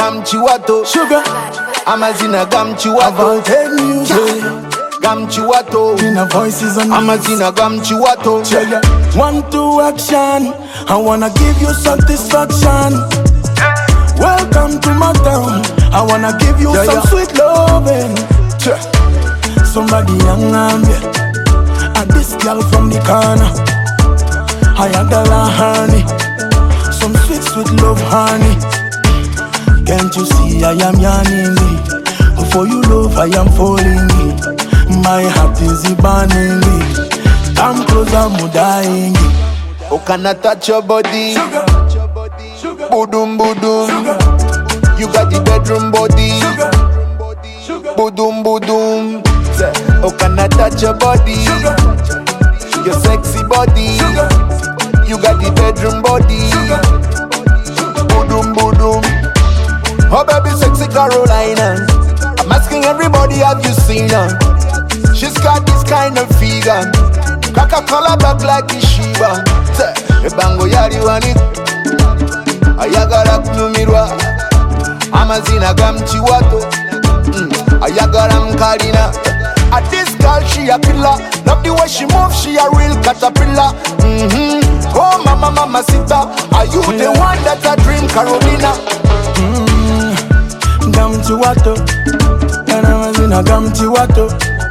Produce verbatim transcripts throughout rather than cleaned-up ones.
Gamchiwato, Sugar, Amazina Gamchiwato, music. Gamchiwato, Inner voices on Amazina Gamchiwato. yeah, yeah. One, two, action. I wanna give you satisfaction. Welcome to my town. I wanna give you yeah, some yeah. sweet loving. Somebody young and yeah. And this girl from the corner. I had the la honey. Some sweet, sweet love honey. Can't you see I am yearning? For you love I am falling. My heart is burning. Come closer, I'm dying. Oh, can I touch your body? Sugar, sugar, Boodum, boodum. sugar, You got the bedroom body. sugar, sugar, Boodum, boodum. Say, oh, can I touch your body? sugar, Your sexy body. sugar, You got the bedroom body. Boodum, boodum. Oh, baby, sexy Carolina. I'm asking everybody, have you seen her? She's got this kind of figure. Coca-Cola back like a Shiba. Say, Ebango yari wani. Ayagara kunumirwa. Amazina Gamchiwato. Mm. Ayagara mkarina. At this girl, she a killer. Love the way she moves, she a real caterpillar. Mm-hmm. Oh, mama, mama, sita. Are you the one that I dream, Carolina? mm, Gamchiwato. And I was in a Gamchiwato.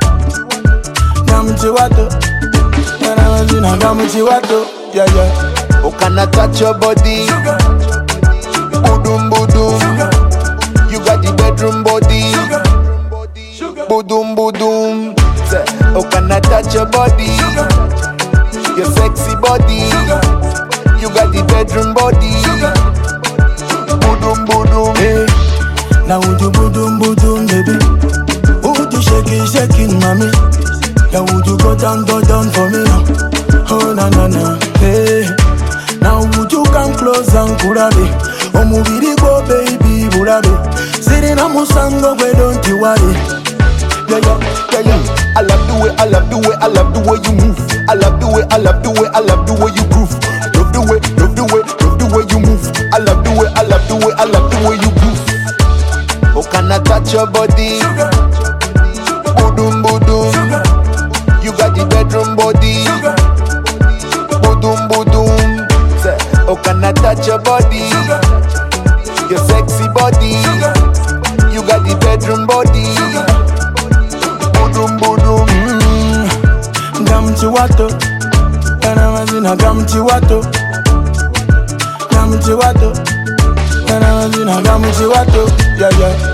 Gamchiwato. And I was in a Gamchiwato. Yeah, yeah. Oh, can I touch your body? Sugar, Boodum, boodum. sugar, You got the bedroom body. sugar, sugar, Boodum, boodum. Say, oh, can I touch your body? sugar, Your sexy body. sugar, You got the bedroom body. sugar. Boodum, boodum. Hey, now would you boom boom baby? Would you shake it, shaking, mommy? Now would you go down, go down for me now? Oh na na na. Hey, now would you come close and kurabe? Oh mubiri go baby, burabe. Sitting on musango, where don't you worry? Yeah, yeah, yeah, yeah. I love the way, I love the way, I love the way you move. I love the way, I love the way, I love the way you groove. Love the way, love the way, love the way you move. I love the way, I love the way, I love the way you groove. Oh, can I touch your body? Sugar, Boodum, boodum. sugar, You got the bedroom body. sugar, Boodum, boodum. Say, oh, can I touch your body? sugar, Your sexy body. sugar, You got the bedroom body. sugar. Boodum, boodum. Mm, Gamchiwato. And I was in a Gamchiwato. Gamchiwato. And I was in a Gamchiwato. Yeah, yeah.